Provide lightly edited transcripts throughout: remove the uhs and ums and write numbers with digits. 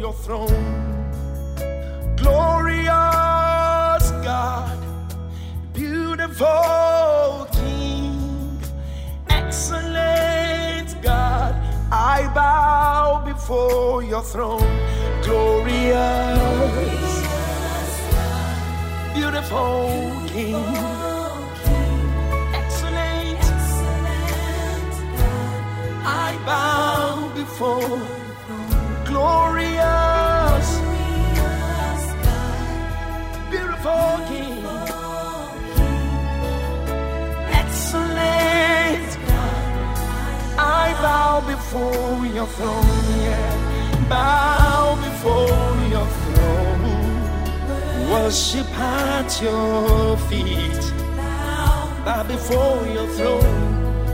your throne. Glorious God, beautiful King, excellent God, I bow before your throne. Glorious, beautiful King, excellent, I bow before. Glorious, beautiful King, excellent, I bow before your throne, yeah. Bow before your throne, worship at your feet, bow before your throne,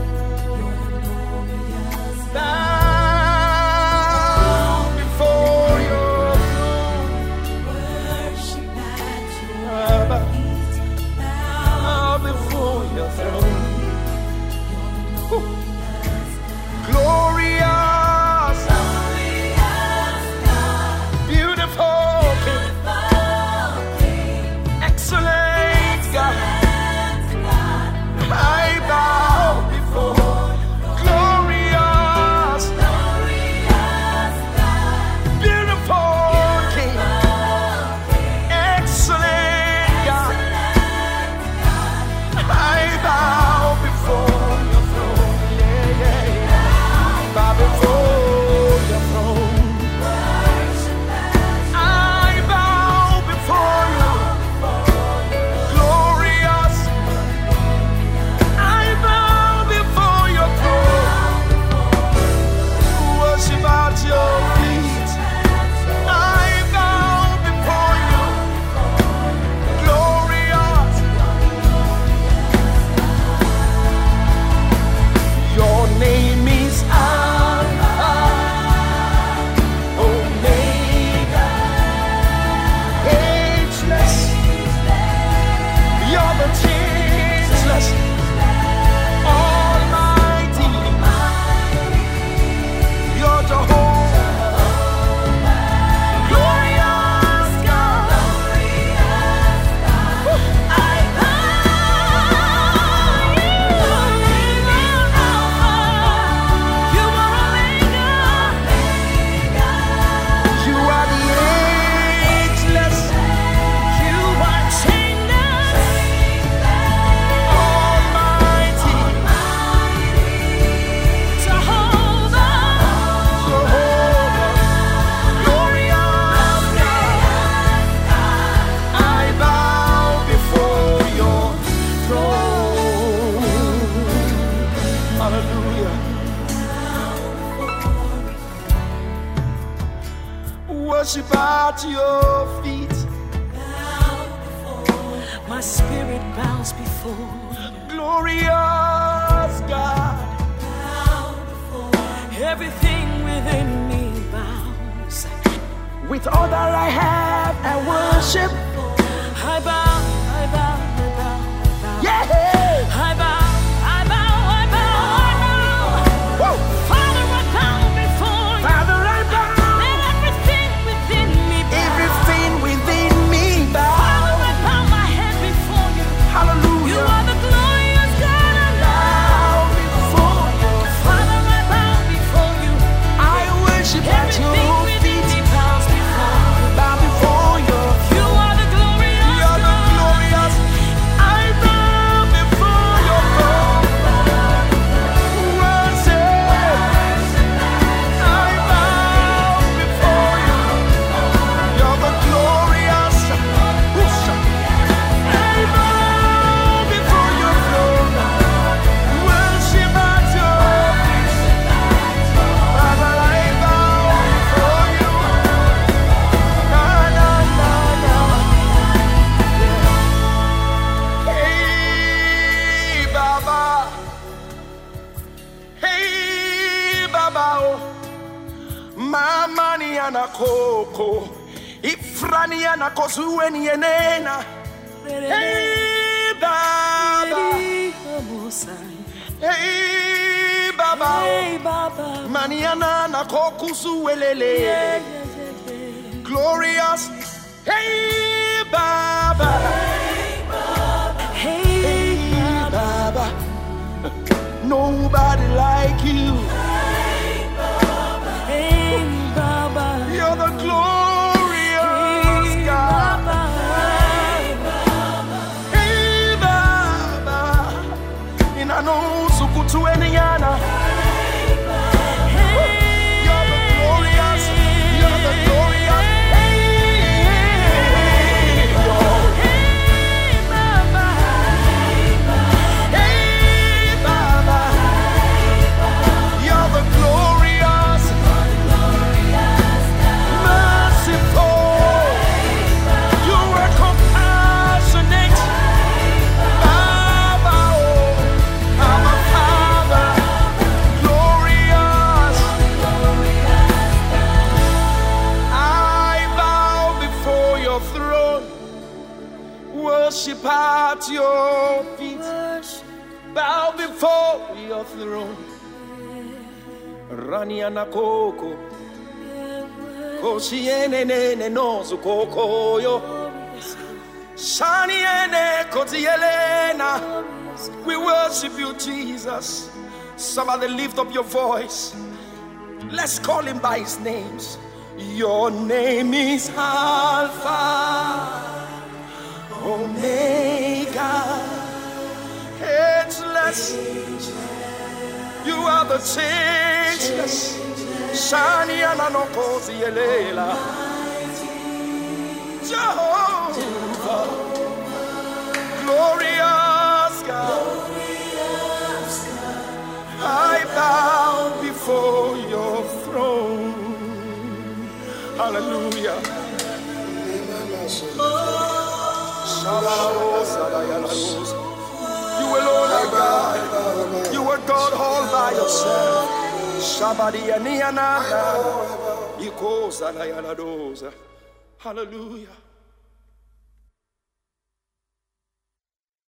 bow before your throne, worship at your feet, bow before your throne. Glorious, beautiful King, excellent God, I bow before. Glorious, beautiful King, excellent God, I bow before your throne. Yeah, yeah, yeah. Bow before your throne. I bow before you. Glorious, I bow before your throne. Worship at your feet. I bow before you. Glorious, your name is Alpha, Omega, ageless. You're the changeless, Almighty. You're Jehovah, glorious God. I bow. You are Omega. You are the ageless. You are changeless, Almighty. Jehovah, glorious God. I bow before your throne. Hallelujah. Worship at your feet. My spirit bows before. Glorious God, Everything within me bows. with all that I have, I worship. I bow, I bow, I bow, I bow. Yeah. I bow, I bow, I bow, I bow. Woo. Father, I bow before you. Father, I bow. Everything within me bows. Everything within me Father, bow. I bow my head before you. You Hallelujah. are the glorious God. I Bow before you. Father, I bow before you. I worship at Everything your within feet. me bows before you. Bow before you. You are the glorious You're the God. glorious. I bow before your throne. Worship. I bow before you. You're the glorious. I bow before your throne. Worship at your feet. Father, I bow before you. Na, na, na, na. Hey, Baba. Hey, Baba. Oh. Mama ni anakoko. Ifrani anakozueni yenena. Hey, Baba. Hey, Baba. Hey, Baba. Maniana na kokusu welele. glorious. Hey, Baba. Hey, Baba. Nobody like you. Hey, Baba. You're the glorious God. Hey, Baba. Inano sukutu enyana. You're the glorious. You're the glorious. Worship at your feet, bow before your throne. Rani anakoko, koshiene ne nozu kokoyo, shani ene kotielena. We worship you, Jesus. Somebody lift up your voice. Let's call him by his names. Your name is Alpha, Omega, ageless. You are the changeless. Shani ananokozi elela. Jehovah, glorious God. I bow before your throne. Hallelujah. You alone are God. You are God all by yourself. Hallelujah.